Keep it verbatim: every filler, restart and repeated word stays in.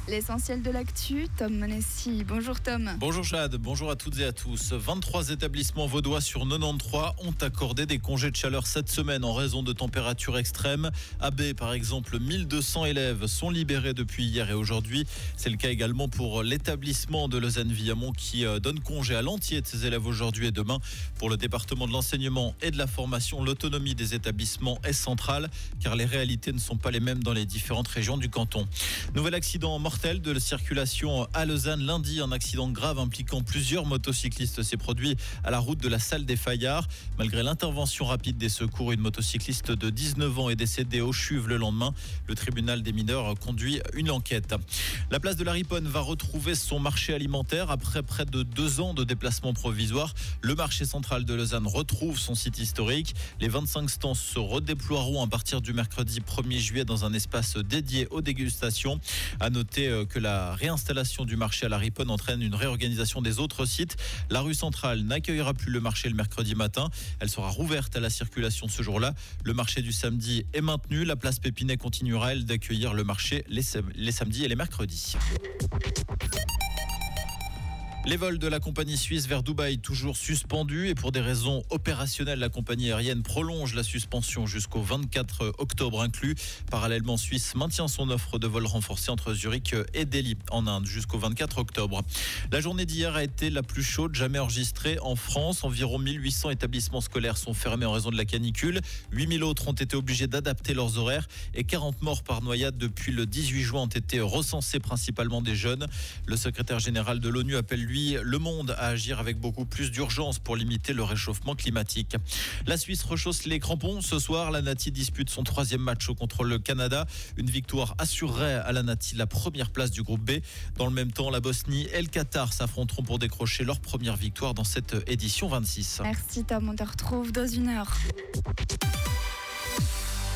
L'essentiel de l'actu, Tom Monessi. Bonjour Tom. Bonjour Jade, bonjour à toutes et à tous. vingt-trois établissements vaudois sur quatre-vingt-treize ont accordé des congés de chaleur cette semaine en raison de températures extrêmes. À B, par exemple, mille deux cents élèves sont libérés depuis hier et aujourd'hui. C'est le cas également pour l'établissement de Lausanne-Viamont qui donne congé à l'entier de ses élèves aujourd'hui et demain. Pour le département de l'enseignement et de la formation, l'autonomie des établissements est centrale car les réalités ne sont pas les mêmes dans les différentes régions du canton. Nouvel accident mortel de la circulation à Lausanne lundi. Un accident grave impliquant plusieurs motocyclistes s'est produit à la route de la Salle des Fayards. Malgré l'intervention rapide des secours, une motocycliste de dix-neuf ans est décédée au Chuve le lendemain. Le tribunal des mineurs conduit une enquête. La place de la Riponne va retrouver son marché alimentaire après près de deux ans de déplacement provisoire. Le marché central de Lausanne retrouve son site historique. Les vingt-cinq stands se redéploieront à partir du mercredi premier juillet dans un espace dédié aux dégustations. À noter que la réinstallation du marché à la Riponne entraîne une réorganisation des autres sites. La rue centrale n'accueillera plus le marché le mercredi matin. Elle sera rouverte à la circulation ce jour-là. Le marché du samedi est maintenu. La place Pépinet continuera, elle, d'accueillir le marché les, les samedis et les mercredis. Les vols de la compagnie suisse vers Dubaï toujours suspendus et pour des raisons opérationnelles, la compagnie aérienne prolonge la suspension jusqu'au vingt-quatre octobre inclus. Parallèlement, Suisse maintient son offre de vol renforcée entre Zurich et Delhi en Inde jusqu'au vingt-quatre octobre. La journée d'hier a été la plus chaude jamais enregistrée en France. Environ mille huit cents établissements scolaires sont fermés en raison de la canicule. huit mille autres ont été obligés d'adapter leurs horaires et quarante morts par noyade depuis le dix-huit juin ont été recensés, principalement des jeunes. Le secrétaire général de l'ONU appelle lui le monde à agir avec beaucoup plus d'urgence pour limiter le réchauffement climatique. La Suisse rechausse les crampons. Ce soir, la Nati dispute son troisième match contre le Canada. Une victoire assurerait à la Nati la première place du groupe B. Dans le même temps, la Bosnie et le Qatar s'affronteront pour décrocher leur première victoire dans cette édition vingt-six. Merci Tom, on te retrouve dans une heure.